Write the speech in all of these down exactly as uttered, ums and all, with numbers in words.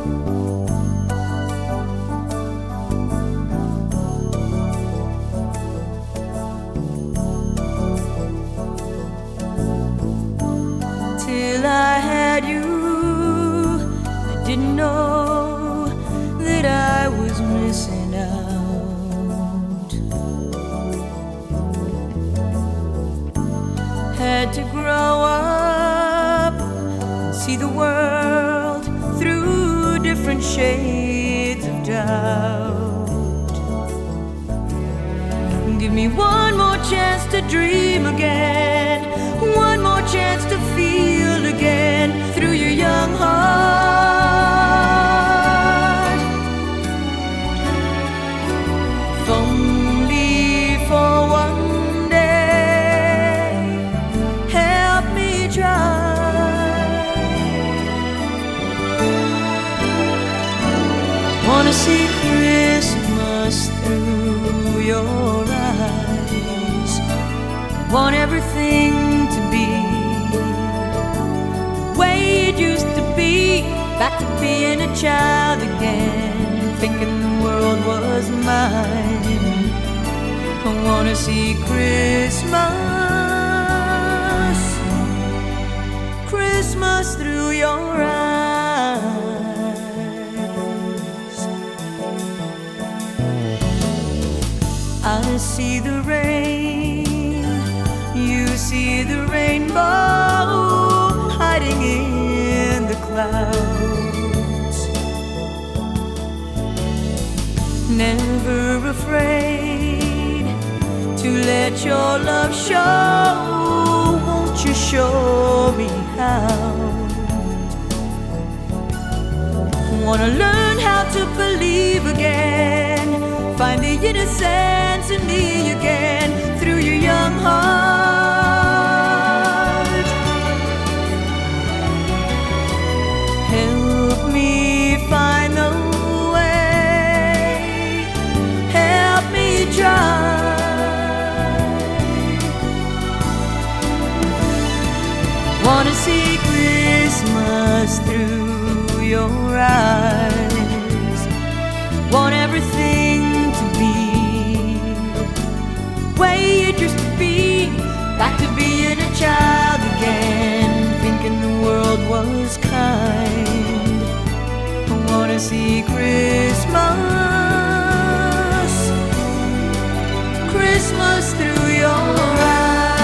Till I had you, I didn't know that I was missing out. Had to grow up and see the world through different shades of doubt. Give me one more chance to dream again, one more chance to feel again through your young heart. If only for one day, help me try. Wanna see Christmas through your eyes, want everything to be the way it used to be, back to being a child again, thinking the world was mine. I wanna see Christmas, Christmas through your eyes. I see the rain, you see the rainbow hiding in the clouds. Never afraid to let your love show, won't you show me how? Wanna learn how to believe again, find the innocence in me again through your young heart. Help me find the way, help me try. Wanna see Christmas through your eyes, want everything to be the way it used to be, back to being a child again, thinking the world was kind. I wanna see Christmas, Christmas through your eyes.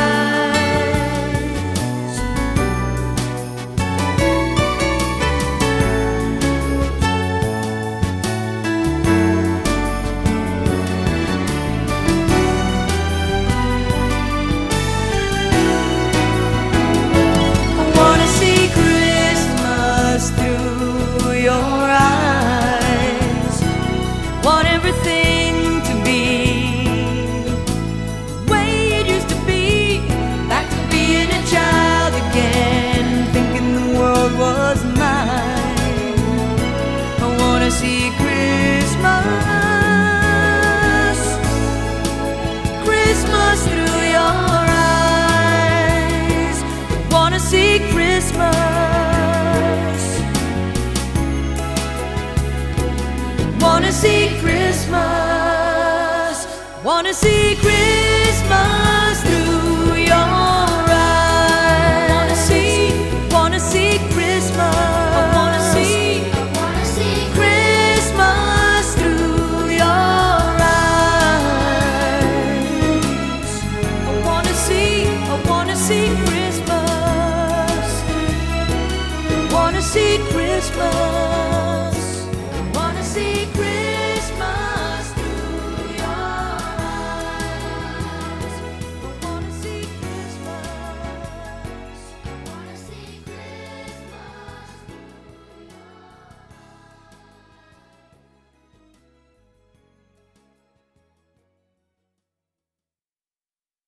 Want everything to be the way it used to be, back to being a child again, thinking the world was mine. I wanna see Christmas, Christmas through your eyes. I wanna see Christmas, wanna see Christmas, wanna see Christmas.